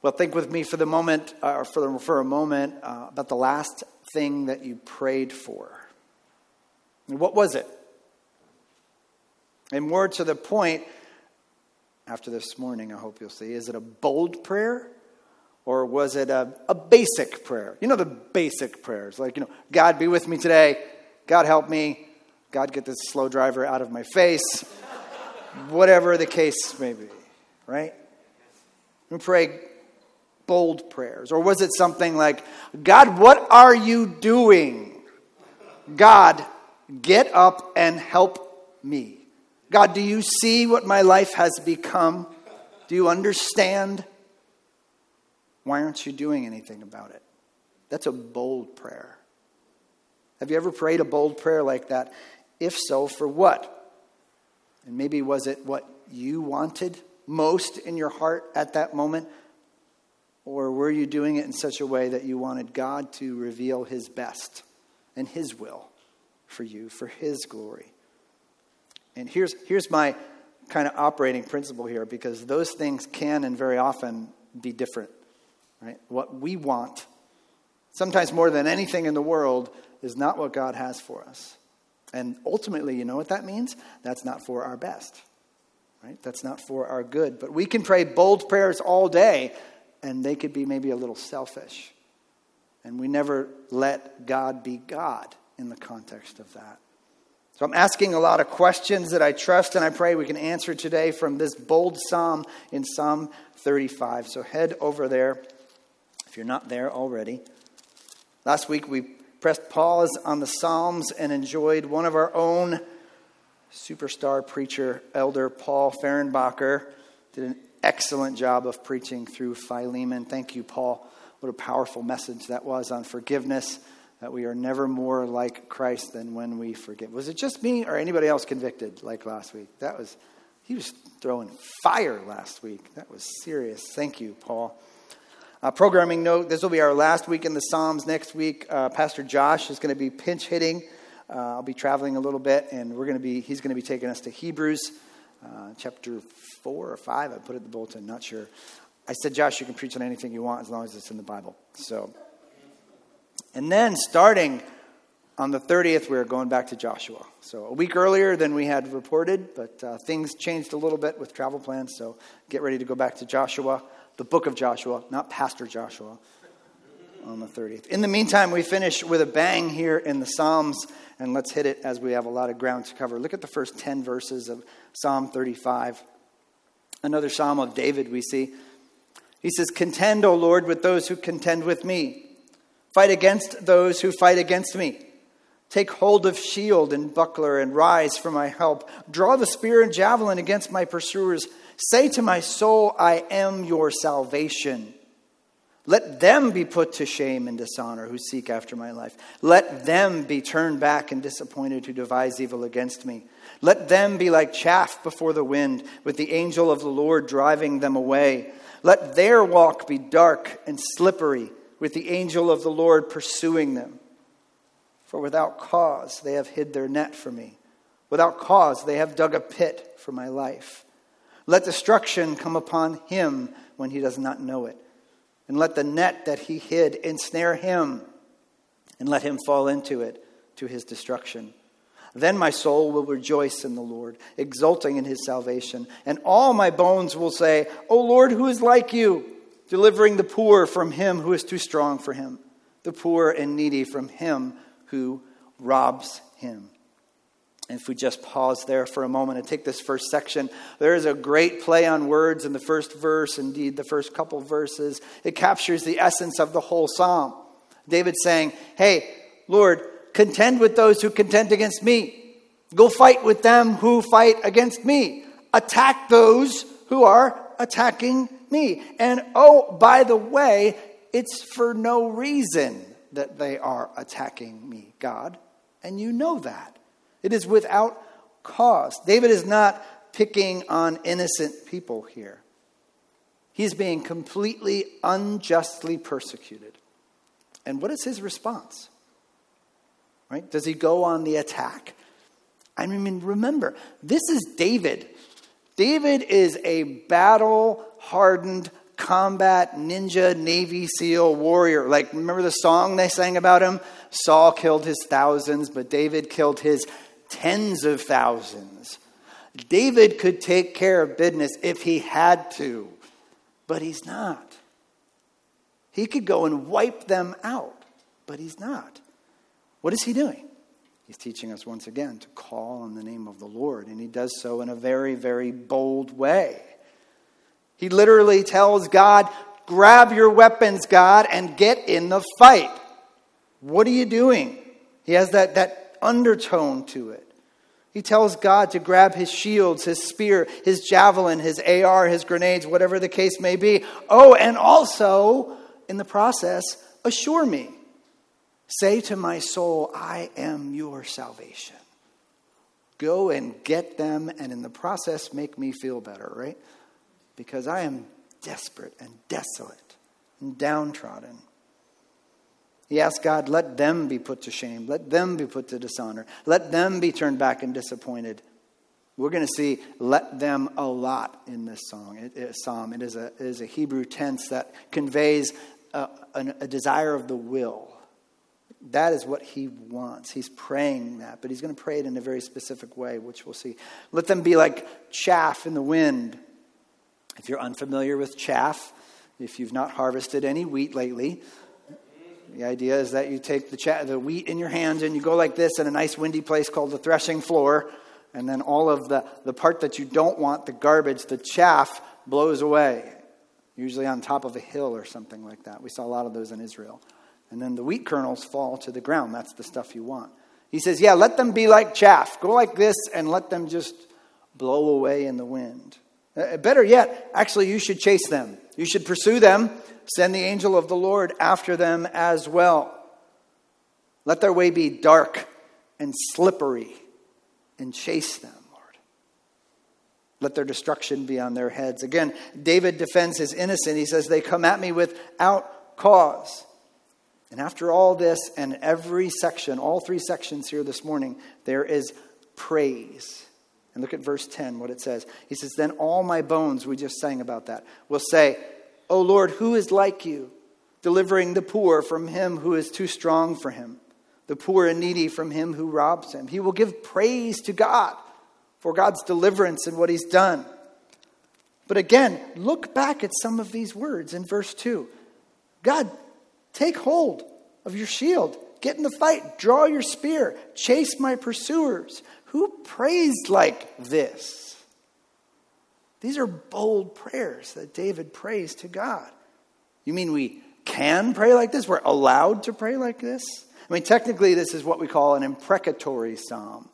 Well, think with me for a moment about the last thing that you prayed for. And what was it? And more to the point, after this morning, I hope you'll see, is it a bold prayer or was it a basic prayer? You know, the basic prayers, like, God be with me today. God help me. God get this slow driver out of my face. Whatever the case may be, right? We pray bold prayers. Or was it something like, God, what are you doing? God, get up and help me. God, do you see what my life has become? Do you understand? Why aren't you doing anything about it? That's a bold prayer. Have you ever prayed a bold prayer like that? If so, for what? And maybe was it what you wanted most in your heart at that moment? Or were you doing it in such a way that you wanted God to reveal his best and his will for you, for his glory? And here's my kind of operating principle here, because those things can and very often be different, right? What we want, sometimes more than anything in the world, is not what God has for us. And ultimately, you know what that means? That's not for our best, right? That's not for our good. But we can pray bold prayers all day, and they could be maybe a little selfish. And we never let God be God in the context of that. So I'm asking a lot of questions that I trust and I pray we can answer today from this bold psalm in Psalm 35. So head over there if you're not there already. Last week we pressed pause on the Psalms and enjoyed one of our own superstar preacher, Elder Paul Fehrenbacher. Did an excellent job of preaching through Philemon. Thank you, Paul. What a powerful message that was on forgiveness, that we are never more like Christ than when we forgive. Was it just me or anybody else convicted like last week? He was throwing fire last week. That was serious. Thank you, Paul. Programming note, this will be our last week in the Psalms. Next week, Pastor Josh is going to be pinch hitting. I'll be traveling a little bit, and he's going to be taking us to Hebrews chapter 4 or 5. I put it in the bulletin, not sure. I said, Josh, you can preach on anything you want as long as it's in the Bible. And then starting on the 30th, we're going back to Joshua. So a week earlier than we had reported, but things changed a little bit with travel plans. So get ready to go back to Joshua, the book of Joshua, not Pastor Joshua, on the 30th. In the meantime, we finish with a bang here in the Psalms, and let's hit it as we have a lot of ground to cover. Look at the first 10 verses of Psalm 35. Another Psalm of David we see. He says, "Contend, O Lord, with those who contend with me. Fight against those who fight against me. Take hold of shield and buckler and rise for my help. Draw the spear and javelin against my pursuers. Say to my soul, I am your salvation. Let them be put to shame and dishonor who seek after my life. Let them be turned back and disappointed who devise evil against me. Let them be like chaff before the wind, with the angel of the Lord driving them away. Let their walk be dark and slippery, with the angel of the Lord pursuing them. For without cause they have hid their net for me. Without cause they have dug a pit for my life. Let destruction come upon him when he does not know it. And let the net that he hid ensnare him, and let him fall into it to his destruction. Then my soul will rejoice in the Lord, exulting in his salvation. And all my bones will say, O Lord, who is like you? Delivering the poor from him who is too strong for him, the poor and needy from him who robs him." And if we just pause there for a moment and take this first section, there is a great play on words in the first verse, indeed the first couple verses. It captures the essence of the whole psalm. David saying, hey, Lord, contend with those who contend against me. Go fight with them who fight against me. Attack those who are attacking me. And oh, by the way, it's for no reason that they are attacking me, God. And you know that. It is without cause. David is not picking on innocent people here. He's being completely unjustly persecuted. And what is his response? Right? Does he go on the attack? I mean, remember, this is David. David is a battle-hardened, combat ninja Navy SEAL warrior. Like, remember the song they sang about him? Saul killed his thousands, but David killed his tens of thousands. David could take care of business if he had to, but he's not. He could go and wipe them out, but he's not. What is he doing? He's teaching us once again to call on the name of the Lord, and he does so in a very, very bold way. He literally tells God, grab your weapons, God, and get in the fight. What are you doing? He has that undertone to it. He tells God to grab his shields, his spear, his javelin, his AR, his grenades, whatever the case may be. Oh, and also, in the process, assure me. Say to my soul, I am your salvation. Go and get them, and in the process, make me feel better, right? Because I am desperate and desolate and downtrodden. He asked God, let them be put to shame. Let them be put to dishonor. Let them be turned back and disappointed. We're going to see let them a lot in this psalm. It is a Hebrew tense that conveys a desire of the will. That is what he wants. He's praying that, but he's going to pray it in a very specific way, which we'll see. Let them be like chaff in the wind. If you're unfamiliar with chaff, if you've not harvested any wheat lately, the idea is that you take the wheat in your hands and you go like this in a nice windy place called the threshing floor, and then all of the part that you don't want, the garbage, the chaff, blows away, usually on top of a hill or something like that. We saw a lot of those in Israel. And then the wheat kernels fall to the ground. That's the stuff you want. He says, yeah, let them be like chaff. Go like this and let them just blow away in the wind. Better yet, actually, you should chase them. You should pursue them. Send the angel of the Lord after them as well. Let their way be dark and slippery, and chase them, Lord. Let their destruction be on their heads. Again, David defends his innocent. He says, they come at me without cause. And after all this, and every section, all three sections here this morning, there is praise. And look at verse 10, what it says. He says, then all my bones, we just sang about that, will say, O Lord, who is like you, delivering the poor from him who is too strong for him, the poor and needy from him who robs him. He will give praise to God for God's deliverance and what he's done. But again, look back at some of these words in verse 2. God, take hold of your shield. Get in the fight. Draw your spear. Chase my pursuers. Who prays like this? These are bold prayers that David prays to God. You mean we can pray like this? We're allowed to pray like this? I mean, technically, this is what we call an imprecatory psalm.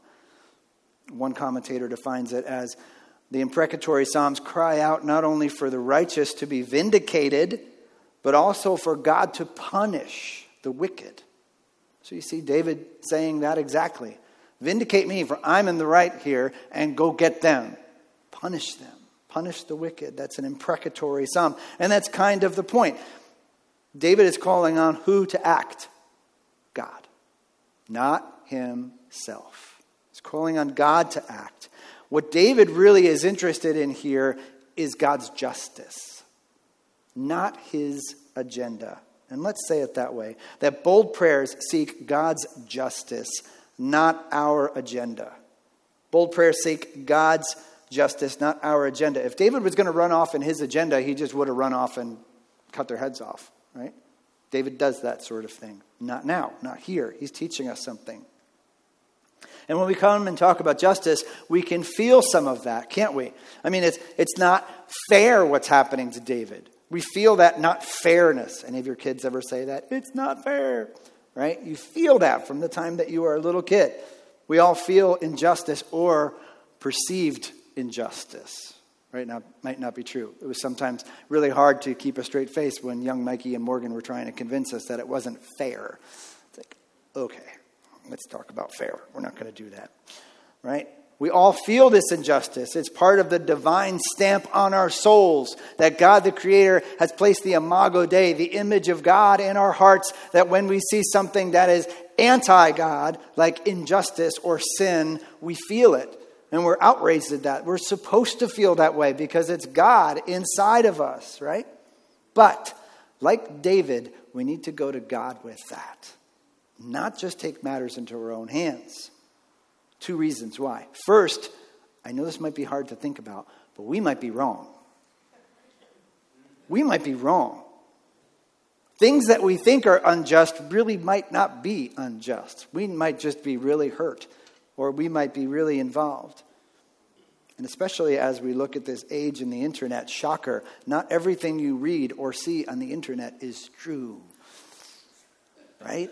One commentator defines it as the imprecatory psalms cry out not only for the righteous to be vindicated, but also for God to punish the wicked. So you see David saying that exactly. Vindicate me, for I'm in the right here, and go get them. Punish them. Punish the wicked. That's an imprecatory psalm. And that's kind of the point. David is calling on who to act? God. Not himself. He's calling on God to act. What David really is interested in here is God's justice, not his agenda. And let's say it that way, that bold prayers seek God's justice, not our agenda. Bold prayers seek God's justice, not our agenda. If David was going to run off in his agenda, he just would have run off and cut their heads off, right? David does that sort of thing. Not now, not here. He's teaching us something. And when we come and talk about justice, we can feel some of that, can't we? I mean, it's not fair what's happening to David. We feel that not fairness. Any of your kids ever say that? It's not fair, right? You feel that from the time that you are a little kid. We all feel injustice or perceived injustice, right? Now, might not be true. It was sometimes really hard to keep a straight face when young Mikey and Morgan were trying to convince us that it wasn't fair. It's like, okay, let's talk about fair. We're not going to do that, right? We all feel this injustice. It's part of the divine stamp on our souls that God the Creator has placed the imago Dei, the image of God, in our hearts, that when we see something that is anti-God, like injustice or sin, we feel it. And we're outraged at that. We're supposed to feel that way because it's God inside of us, right? But like David, we need to go to God with that. Not just take matters into our own hands. 2 reasons why. First, I know this might be hard to think about, but we might be wrong. We might be wrong. Things that we think are unjust really might not be unjust. We might just be really hurt, or we might be really involved. And especially as we look at this age in the internet, shocker, not everything you read or see on the internet is true. Right?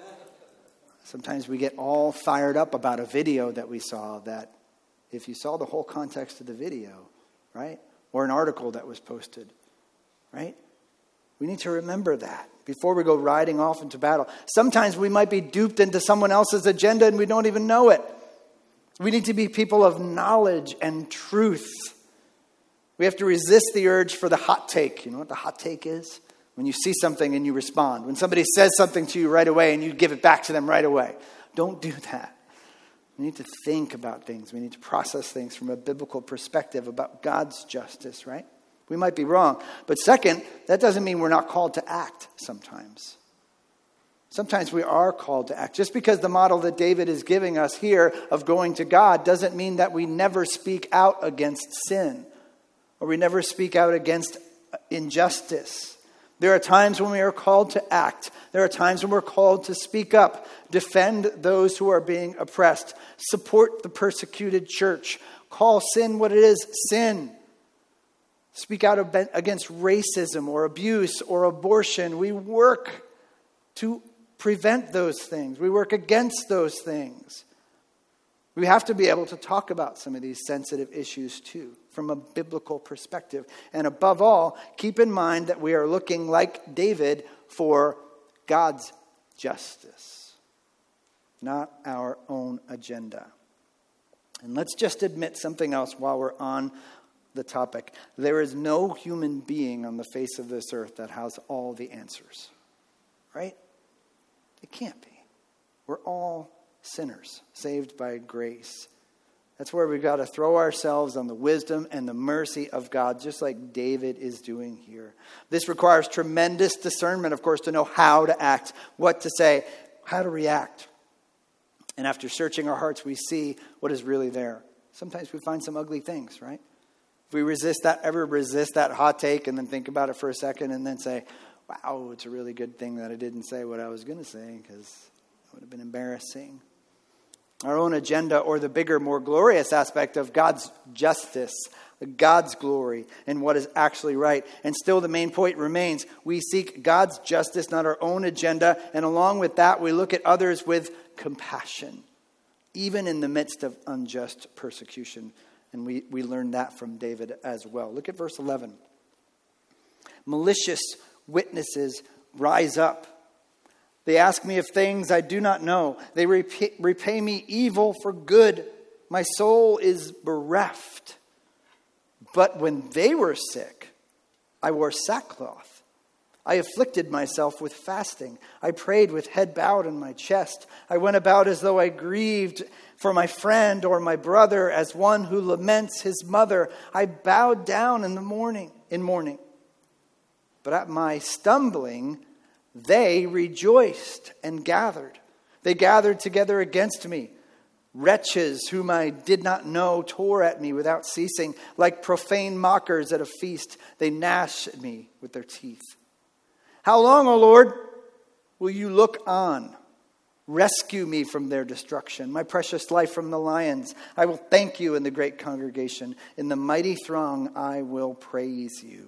Sometimes we get all fired up about a video that we saw that if you saw the whole context of the video, right? Or an article that was posted, right? We need to remember that before we go riding off into battle. Sometimes we might be duped into someone else's agenda and we don't even know it. We need to be people of knowledge and truth. We have to resist the urge for the hot take. You know what the hot take is? When you see something and you respond. When somebody says something to you right away and you give it back to them right away. Don't do that. We need to think about things. We need to process things from a biblical perspective about God's justice, right? We might be wrong. But second, that doesn't mean we're not called to act sometimes. Sometimes we are called to act. Just because the model that David is giving us here of going to God doesn't mean that we never speak out against sin. Or we never speak out against injustice. There are times when we are called to act. There are times when we're called to speak up, defend those who are being oppressed, support the persecuted church, call sin what it is, sin. Speak out against racism or abuse or abortion. We work to prevent those things. We work against those things. We have to be able to talk about some of these sensitive issues too, from a biblical perspective. And above all, keep in mind that we are looking, like David, for God's justice, not our own agenda. And let's just admit something else while we're on the topic. There is no human being on the face of this earth that has all the answers, right? It can't be. We're all sinners, saved by grace. That's where we've got to throw ourselves on the wisdom and the mercy of God, just like David is doing here. This requires tremendous discernment, of course, to know how to act, what to say, how to react. And after searching our hearts, we see what is really there. Sometimes we find some ugly things, right? If we resist that hot take and then think about it for a second and then say, wow, it's a really good thing that I didn't say what I was going to say because it would have been embarrassing. Our own agenda, or the bigger, more glorious aspect of God's justice, God's glory, and what is actually right. And still the main point remains. We seek God's justice, not our own agenda. And along with that, we look at others with compassion, even in the midst of unjust persecution. And we learn that from David as well. Look at verse 11. Malicious witnesses rise up. They ask me of things I do not know. They repay me evil for good. My soul is bereft. But when they were sick, I wore sackcloth. I afflicted myself with fasting. I prayed with head bowed in my chest. I went about as though I grieved for my friend or my brother, as one who laments his mother. I bowed down in mourning. But at my stumbling, they rejoiced and gathered. They gathered together against me. Wretches whom I did not know tore at me without ceasing. Like profane mockers at a feast, they gnashed at me with their teeth. How long, O Lord, will you look on? Rescue me from their destruction, my precious life from the lions. I will thank you in the great congregation. In the mighty throng, I will praise you.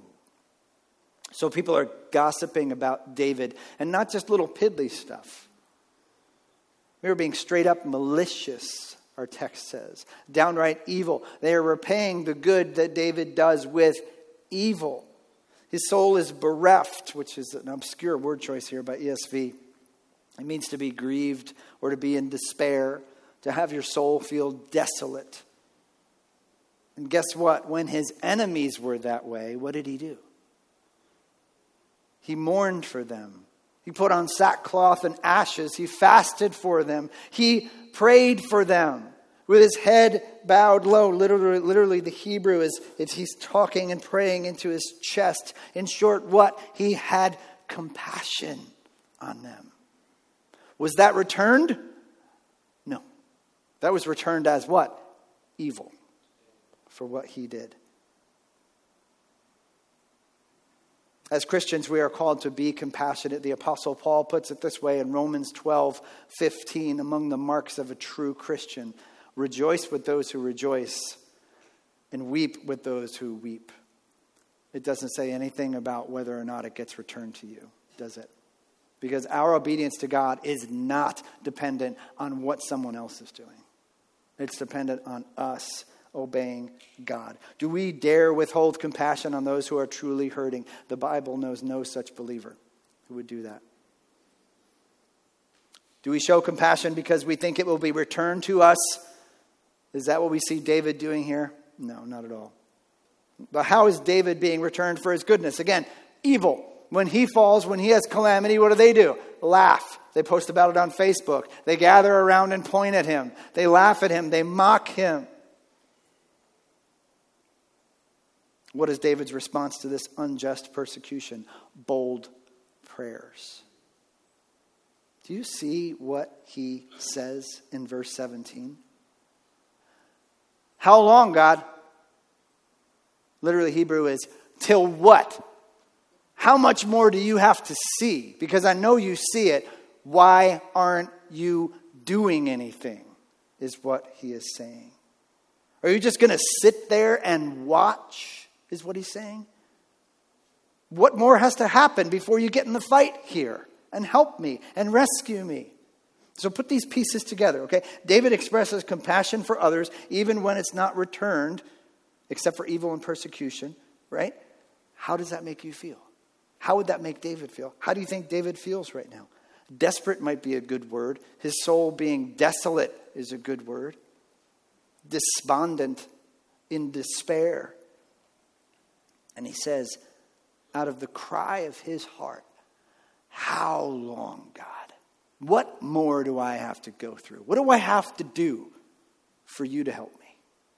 So people are gossiping about David, and not just little piddly stuff. They were being straight up malicious, our text says. Downright evil. They are repaying the good that David does with evil. His soul is bereft, which is an obscure word choice here by ESV. It means to be grieved or to be in despair, to have your soul feel desolate. And guess what? When his enemies were that way, what did he do? He mourned for them. He put on sackcloth and ashes. He fasted for them. He prayed for them. with his head bowed low. Literally the Hebrew is he's talking and praying into his chest. In short, what? He had compassion on them. Was that returned? No. That was returned as what? Evil for what he did. As Christians, we are called to be compassionate. The Apostle Paul puts it this way in Romans 12:15, among the marks of a true Christian: rejoice with those who rejoice and weep with those who weep. It doesn't say anything about whether or not it gets returned to you, does it? Because our obedience to God is not dependent on what someone else is doing. It's dependent on us obeying God. Do we dare withhold compassion on those who are truly hurting? The Bible knows no such believer who would do that. Do we show compassion because we think it will be returned to us? Is that what we see David doing here? No, not at all. But how is David being returned for his goodness? Again, evil. When he falls, when he has calamity, what do? Laugh. They post about it on Facebook. They gather around and point at him. They laugh at him. They mock him. What is David's response to this unjust persecution? Bold prayers. Do you see what he says in verse 17? How long, God? Literally, Hebrew is, till what? How much more do you have to see? Because I know you see it. Why aren't you doing anything? Is what he is saying. Are you just going to sit there and watch? Is what he's saying. What more has to happen before you get in the fight here and help me and rescue me? So put these pieces together, okay? David expresses compassion for others even when it's not returned, except for evil and persecution, right? How does that make you feel? How would that make David feel? How do you think David feels right now? Desperate might be a good word. His soul being desolate is a good word. Despondent, in despair. And he says, out of the cry of his heart, how long, God? What more do I have to go through? What do I have to do for you to help me?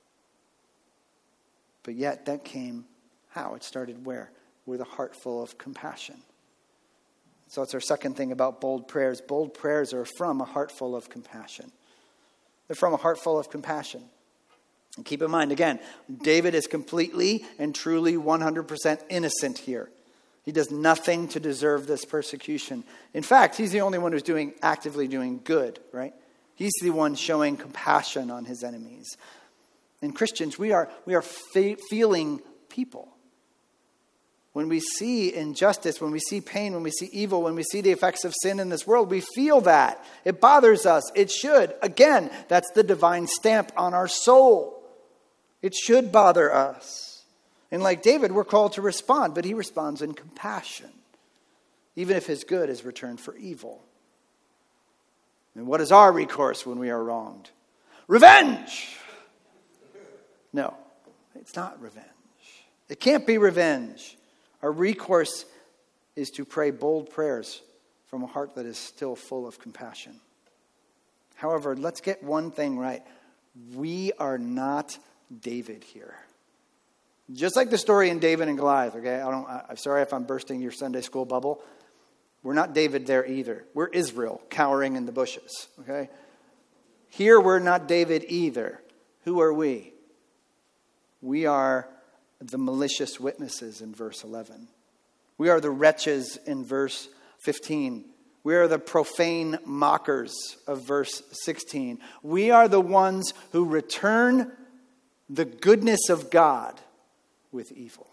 But yet that came how? It started where? With a heart full of compassion. So it's our second thing about bold prayers. Bold prayers are from a heart full of compassion. They're from a heart full of compassion. And keep in mind, again, David is completely and truly 100% innocent here. He does nothing to deserve this persecution. In fact, he's the only one who's actively doing good, right? He's the one showing compassion on his enemies. And Christians, we are feeling people. When we see injustice, when we see pain, when we see evil, when we see the effects of sin in this world, we feel that. It bothers us. It should. Again, that's the divine stamp on our soul. It should bother us. And like David, we're called to respond, but he responds in compassion, even if his good is returned for evil. And what is our recourse when we are wronged? Revenge! No, it's not revenge. It can't be revenge. Our recourse is to pray bold prayers from a heart that is still full of compassion. However, let's get one thing right. We are not David here. Just like the story in David and Goliath, okay? I'm sorry if I'm bursting your Sunday school bubble. We're not David there either. We're Israel cowering in the bushes, okay? Here we're not David either. Who are we? We are the malicious witnesses in verse 11. We are the wretches in verse 15. We are the profane mockers of verse 16. We are the ones who return the goodness of God with evil.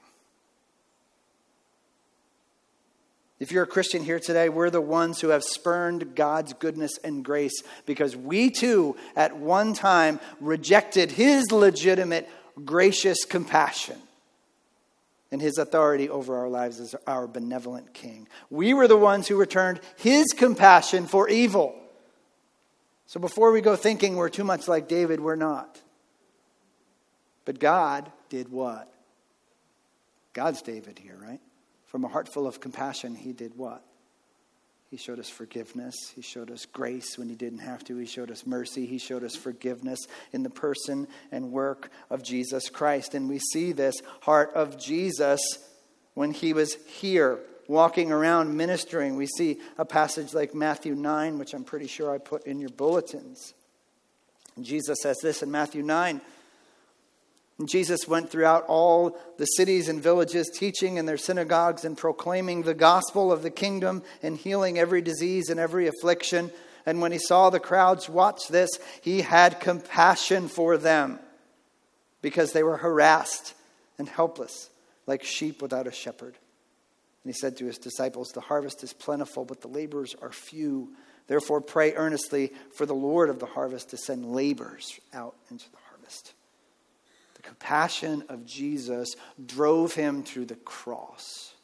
If you're a Christian here today, we're the ones who have spurned God's goodness and grace because we too at one time rejected his legitimate, gracious compassion and his authority over our lives as our benevolent king. We were the ones who returned his compassion for evil. So before we go thinking we're too much like David, we're not. But God did what? God's David here, right? From a heart full of compassion, he did what? He showed us forgiveness. He showed us grace when he didn't have to. He showed us mercy. He showed us forgiveness in the person and work of Jesus Christ. And we see this heart of Jesus when he was here, walking around ministering. We see a passage like Matthew 9, which I'm pretty sure I put in your bulletins. And Jesus says this in Matthew 9. And Jesus went throughout all the cities and villages, teaching in their synagogues and proclaiming the gospel of the kingdom and healing every disease and every affliction. And when he saw the crowds watch this, he had compassion for them because they were harassed and helpless, like sheep without a shepherd. And he said to his disciples, "The harvest is plentiful, but the laborers are few. Therefore pray earnestly for the Lord of the harvest to send laborers out into the harvest." The compassion of Jesus drove him to the cross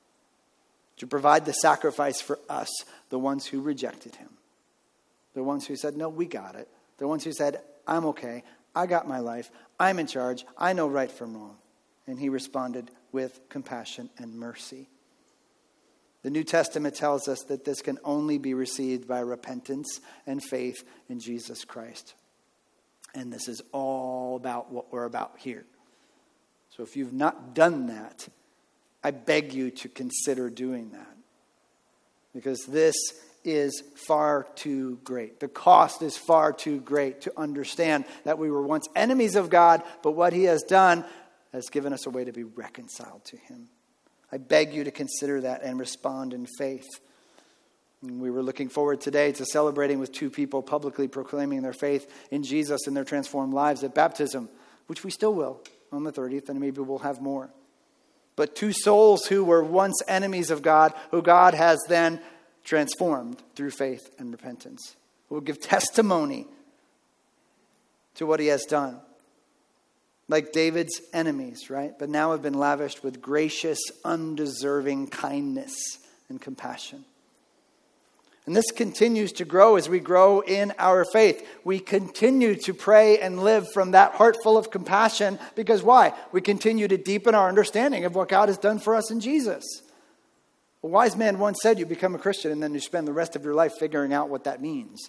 to provide the sacrifice for us, the ones who rejected him. The ones who said, "No, we got it." The ones who said, "I'm okay. I got my life. I'm in charge. I know right from wrong." And he responded with compassion and mercy. The New Testament tells us that this can only be received by repentance and faith in Jesus Christ. And this is all about what we're about here. So if you've not done that, I beg you to consider doing that. Because this is far too great. The cost is far too great to understand that we were once enemies of God, but what he has done has given us a way to be reconciled to him. I beg you to consider that and respond in faith. And we were looking forward today to celebrating with two people publicly proclaiming their faith in Jesus and their transformed lives at baptism, which we still will on the 30th, and maybe we'll have more. But two souls who were once enemies of God, who God has then transformed through faith and repentance, who will give testimony to what he has done. Like David's enemies, right? But now have been lavished with gracious, undeserving kindness and compassion. And this continues to grow as we grow in our faith. We continue to pray and live from that heart full of compassion because why? We continue to deepen our understanding of what God has done for us in Jesus. A wise man once said, you become a Christian and then you spend the rest of your life figuring out what that means.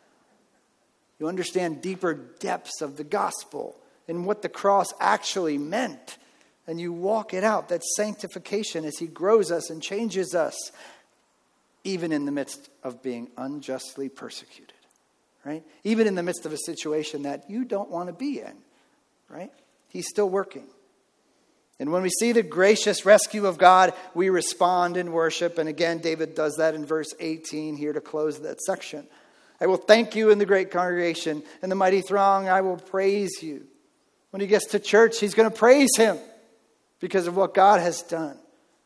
You understand deeper depths of the gospel and what the cross actually meant. And you walk it out. That's sanctification as he grows us and changes us, even in the midst of being unjustly persecuted, right? Even in the midst of a situation that you don't want to be in, right? He's still working. And when we see the gracious rescue of God, we respond in worship. And again, David does that in verse 18 here to close that section. I will thank you in the great congregation. In the mighty throng, I will praise you. When he gets to church, he's going to praise him because of what God has done.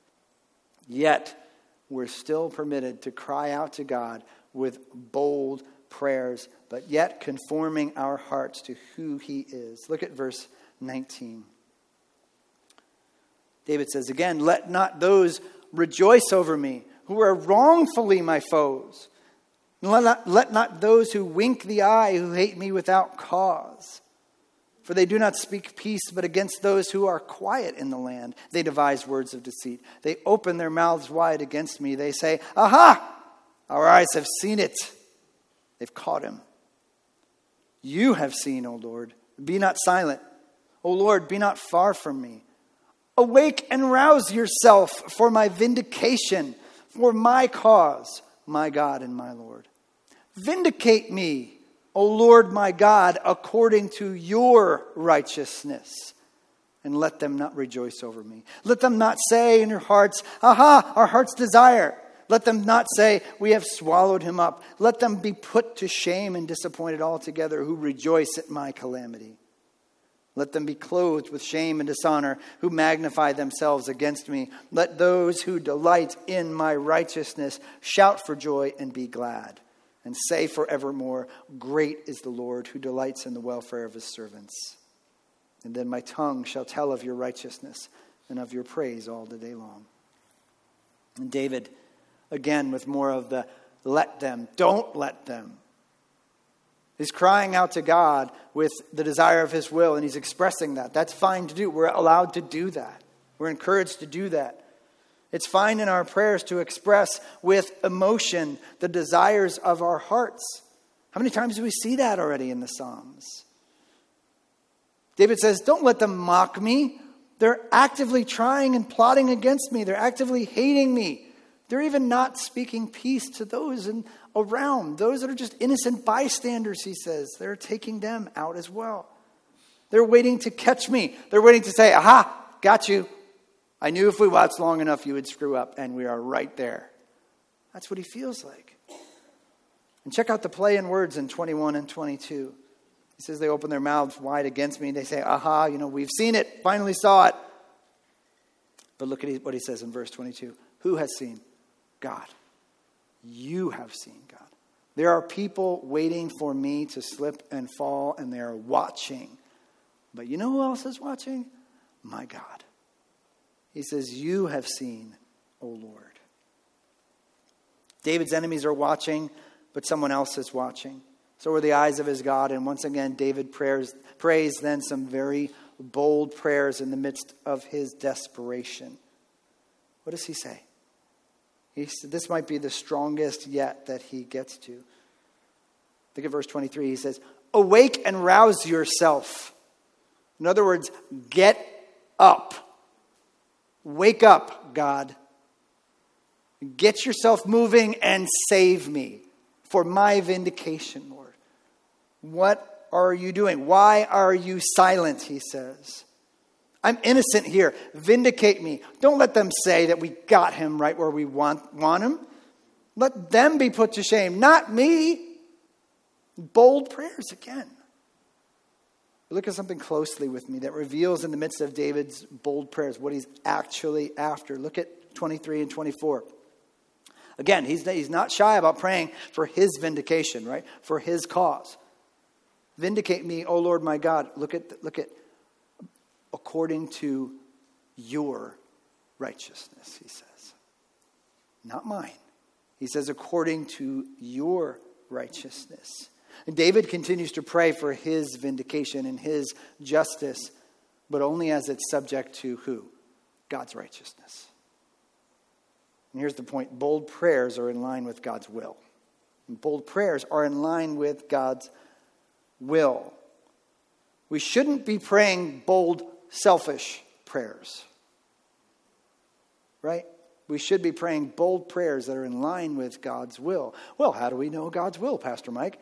Yet, we're still permitted to cry out to God with bold prayers, but yet conforming our hearts to who he is. Look at verse 19. David says again, let not those rejoice over me who are wrongfully my foes. Let not those who wink the eye who hate me without cause. For they do not speak peace, but against those who are quiet in the land, they devise words of deceit. They open their mouths wide against me. They say, aha, our eyes have seen it. They've caught him. You have seen, O Lord. Be not silent. O Lord, be not far from me. Awake and rouse yourself for my vindication, for my cause, my God and my Lord. Vindicate me, O Lord my God, according to your righteousness, and let them not rejoice over me. Let them not say in your hearts, aha, our heart's desire. Let them not say, we have swallowed him up. Let them be put to shame and disappointed altogether who rejoice at my calamity. Let them be clothed with shame and dishonor who magnify themselves against me. Let those who delight in my righteousness shout for joy and be glad. And say forevermore, great is the Lord who delights in the welfare of his servants. And then my tongue shall tell of your righteousness and of your praise all the day long. And David, again, with more of the let them, don't let them. He's crying out to God with the desire of his will, and he's expressing that. That's fine to do. We're allowed to do that. We're encouraged to do that. It's fine in our prayers to express with emotion the desires of our hearts. How many times do we see that already in the Psalms? David says, don't let them mock me. They're actively trying and plotting against me. They're actively hating me. They're even not speaking peace to those around. Those that are just innocent bystanders, he says. They're taking them out as well. They're waiting to catch me. They're waiting to say, aha, got you. I knew if we watched long enough, you would screw up, and we are right there. That's what he feels like. And check out the play in words in 21 and 22. He says they open their mouths wide against me. They say, aha, we've seen it, finally saw it. But look at what he says in verse 22. Who has seen? God. You have seen God. There are people waiting for me to slip and fall, and they are watching. But you know who else is watching? My God. He says, you have seen, O Lord. David's enemies are watching, but someone else is watching. So are the eyes of his God. And once again, David prays then some very bold prayers in the midst of his desperation. What does he say? This might be the strongest yet that he gets to. Look at verse 23. He says, awake and rouse yourself. In other words, get up. Wake up, God. Get yourself moving and save me for my vindication, Lord. What are you doing? Why are you silent, he says. I'm innocent here. Vindicate me. Don't let them say that we got him right where we want him. Let them be put to shame, not me. Bold prayers again. Look at something closely with me that reveals in the midst of David's bold prayers what he's actually after. Look at 23 and 24. Again, he's not shy about praying for his vindication, right? For his cause. Vindicate me, O Lord my God. Look at according to your righteousness, he says. Not mine. He says according to your righteousness. And David continues to pray for his vindication and his justice, but only as it's subject to who? God's righteousness. And here's the point. Bold prayers are in line with God's will. And bold prayers are in line with God's will. We shouldn't be praying bold, selfish prayers. Right? We should be praying bold prayers that are in line with God's will. Well, how do we know God's will, Pastor Mike?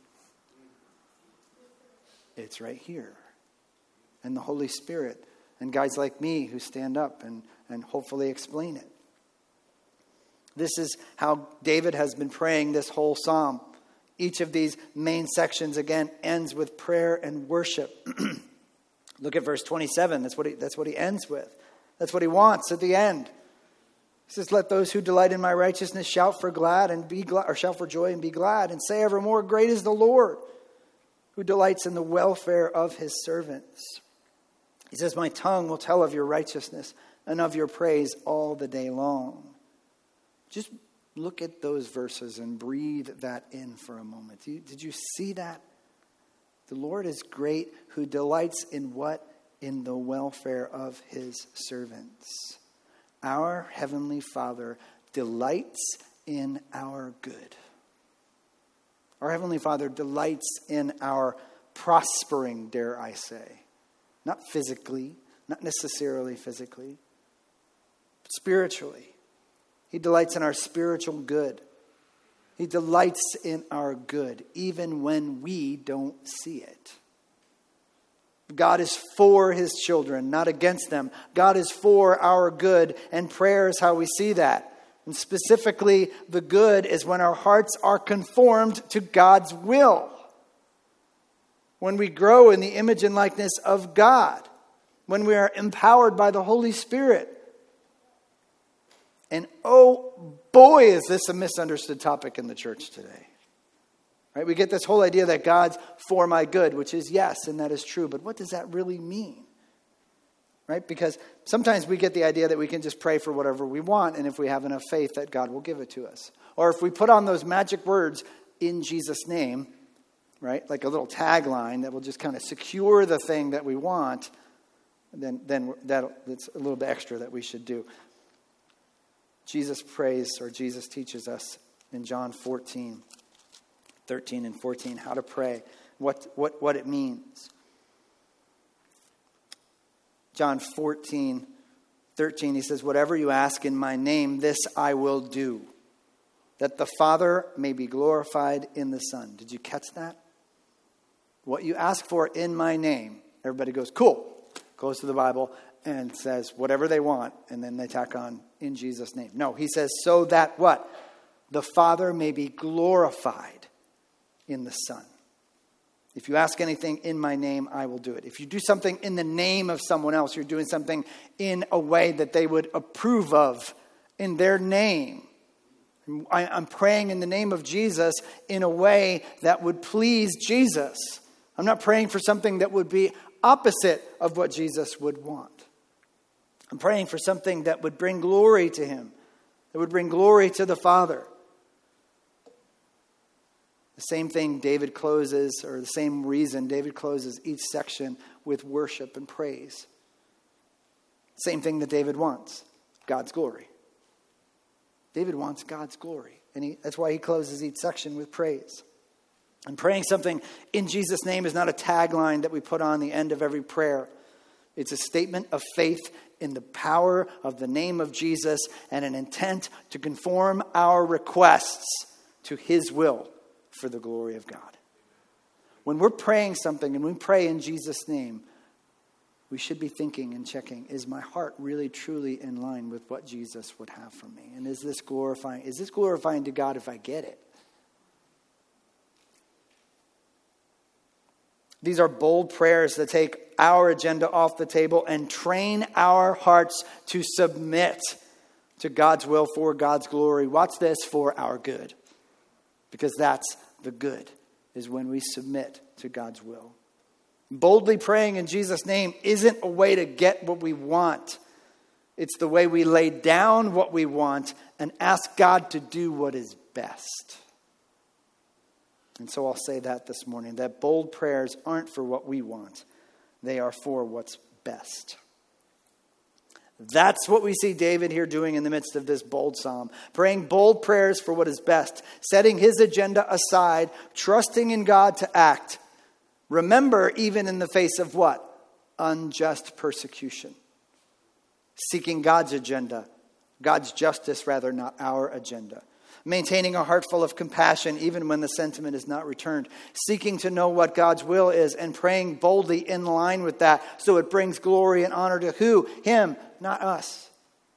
It's right here. And the Holy Spirit and guys like me who stand up and hopefully explain it. This is how David has been praying this whole psalm. Each of these main sections, again, ends with prayer and worship. Look at verse 27. That's what he ends with. That's what he wants at the end. He says, let those who delight in my righteousness shout for glad and be glad, or shout for joy and be glad, and say evermore, great is the Lord, who delights in the welfare of his servants. He says, my tongue will tell of your righteousness and of your praise all the day long. Just look at those verses and breathe that in for a moment. Did you see that? The Lord is great, who delights in what? In the welfare of his servants. Our Heavenly Father delights in our good. Our Heavenly Father delights in our prospering, dare I say. Not physically, not necessarily physically, but spiritually. He delights in our spiritual good. He delights in our good, even when we don't see it. God is for his children, not against them. God is for our good, and prayer is how we see that. And specifically, the good is when our hearts are conformed to God's will. When we grow in the image and likeness of God. When we are empowered by the Holy Spirit. And oh boy, is this a misunderstood topic in the church today. Right? We get this whole idea that God's for my good, which is yes, and that is true. But what does that really mean? Right? Because sometimes we get the idea that we can just pray for whatever we want, and if we have enough faith that God will give it to us. Or if we put on those magic words, in Jesus' name, right? Like a little tagline that will just kind of secure the thing that we want, then that's a little bit extra that we should do. Jesus prays, or Jesus teaches us in John 14, 13 and 14, how to pray, what it means. John 14, 13, he says, whatever you ask in my name, this I will do, that the Father may be glorified in the Son. Did you catch that? What you ask for in my name, everybody goes, cool, goes to the Bible and says whatever they want, and then they tack on in Jesus' name. No, he says, so that what? The Father may be glorified in the Son. If you ask anything in my name, I will do it. If you do something in the name of someone else, you're doing something in a way that they would approve of in their name. I'm praying in the name of Jesus in a way that would please Jesus. I'm not praying for something that would be opposite of what Jesus would want. I'm praying for something that would bring glory to him, that would bring glory to the Father. The same thing David closes, or the same reason David closes each section with worship and praise. Same thing that David wants, God's glory. David wants God's glory. And that's why he closes each section with praise. And praying something in Jesus' name is not a tagline that we put on the end of every prayer. It's a statement of faith in the power of the name of Jesus and an intent to conform our requests to his will for the glory of God. When we're praying something and we pray in Jesus' name, we should be thinking and checking, is my heart really truly in line with what Jesus would have from me? And is this glorifying? Is this glorifying to God if I get it? These are bold prayers that take our agenda off the table and train our hearts to submit to God's will for God's glory. Watch this, for our good. Because that's the good, is when we submit to God's will. Boldly praying in Jesus' name isn't a way to get what we want. It's the way we lay down what we want and ask God to do what is best. And so I'll say that this morning, that bold prayers aren't for what we want. They are for what's best. That's what we see David here doing in the midst of this bold psalm. Praying bold prayers for what is best. Setting his agenda aside. Trusting in God to act. Remember, even in the face of what? Unjust persecution. Seeking God's agenda. God's justice, rather, not our agenda. Maintaining a heart full of compassion even when the sentiment is not returned. Seeking to know what God's will is and praying boldly in line with that so it brings glory and honor to who? Him, not us.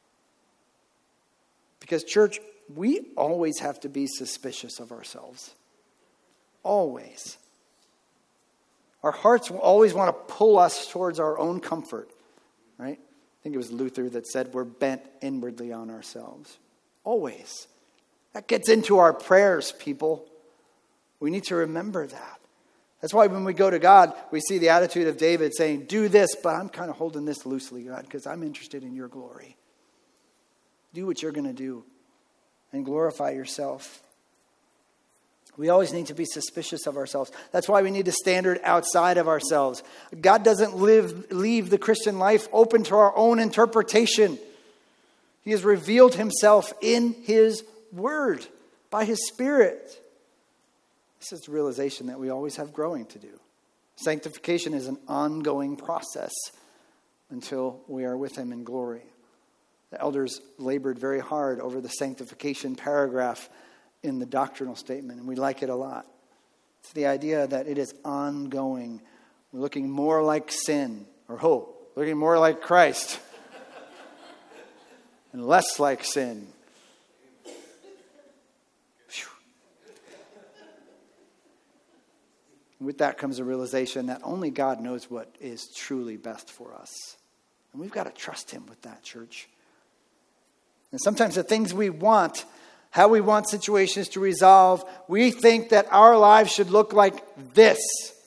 Because church, we always have to be suspicious of ourselves. Always. Our hearts will always want to pull us towards our own comfort. Right? I think it was Luther that said we're bent inwardly on ourselves. Always. That gets into our prayers, people. We need to remember that. That's why when we go to God, we see the attitude of David saying, do this, but I'm kind of holding this loosely, God, because I'm interested in your glory. Do what you're going to do and glorify yourself. We always need to be suspicious of ourselves. That's why we need a standard outside of ourselves. God doesn't leave the Christian life open to our own interpretation. He has revealed himself in his word by his Spirit. This is the realization that we always have growing to do. Sanctification is an ongoing process until we are with him in glory. The elders labored very hard over the sanctification paragraph in the doctrinal statement, and we like it a lot. It's the idea that it is ongoing. We're looking more like sin, or hope, looking more like Christ, and less like sin. With that comes a realization that only God knows what is truly best for us. And we've got to trust him with that, church. And sometimes the things we want, how we want situations to resolve, we think that our lives should look like this.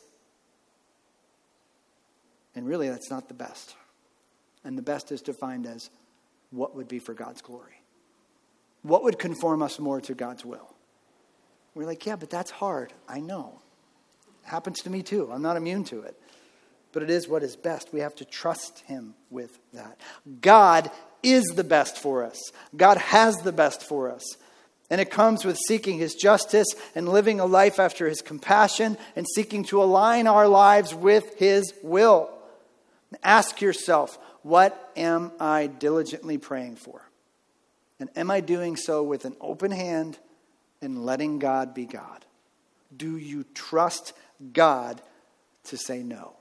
And really, that's not the best. And the best is defined as what would be for God's glory. What would conform us more to God's will? We're like, yeah, but that's hard. I know. Happens to me too. I'm not immune to it. but it is what is best. We have to trust him with that. God is the best for us. God has the best for us. And it comes with seeking his justice and living a life after his compassion and seeking to align our lives with his will. Ask yourself, what am I diligently praying for? And am I doing so with an open hand and letting God be God? Do you trust God to say no?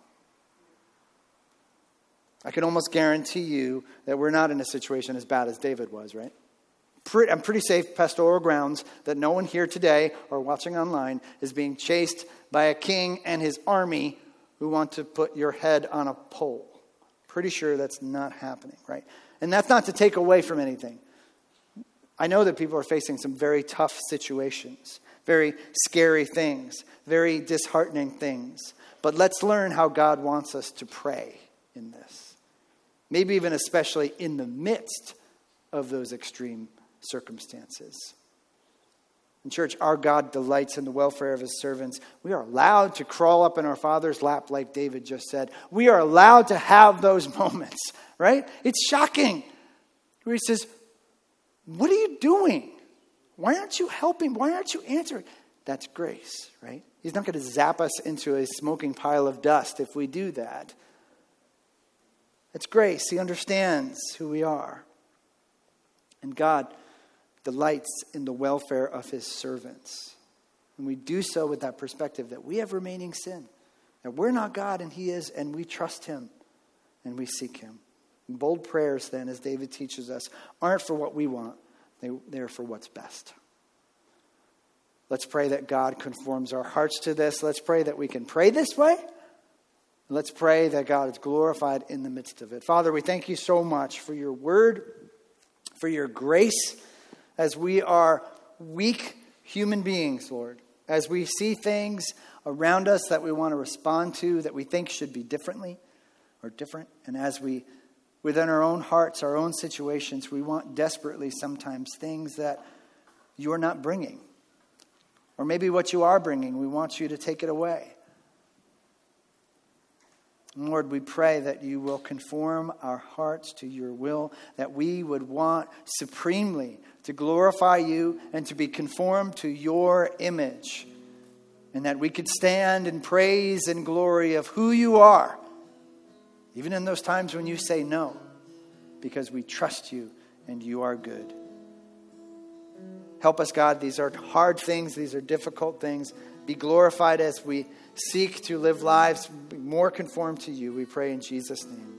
I can almost guarantee you that we're not in a situation as bad as David was, right? I'm pretty safe pastoral grounds that no one here today or watching online is being chased by a king and his army who want to put your head on a pole. Pretty sure that's not happening, right? And that's not to take away from anything. I know that people are facing some very tough situations, very scary things, very disheartening things. But let's learn how God wants us to pray in this. Maybe even especially in the midst of those extreme circumstances. In church, our God delights in the welfare of his servants. We are allowed to crawl up in our Father's lap like David just said. We are allowed to have those moments, right? It's shocking. Where he says, what are you doing? Why aren't you helping? Why aren't you answering? That's grace, right? He's not going to zap us into a smoking pile of dust if we do that. It's grace. He understands who we are. And God delights in the welfare of his servants. And we do so with that perspective that we have remaining sin. That we're not God and he is, and we trust him and we seek him. And bold prayers then, as David teaches us, aren't for what we want. They're for what's best. Let's pray that God conforms our hearts to this. Let's pray that we can pray this way. Let's pray that God is glorified in the midst of it. Father, we thank you so much for your word, for your grace, as we are weak human beings, Lord. As we see things around us that we want to respond to, that we think should be different. And as we, within our own hearts, our own situations, we want desperately sometimes things that you're not bringing. Or maybe what you are bringing, we want you to take it away. Lord, we pray that you will conform our hearts to your will, that we would want supremely to glorify you and to be conformed to your image, and that we could stand in praise and glory of who you are, even in those times when you say no, because we trust you and you are good. Help us, God. These are hard things. These are difficult things. Be glorified as we seek to live lives more conformed to you. We pray in Jesus' name.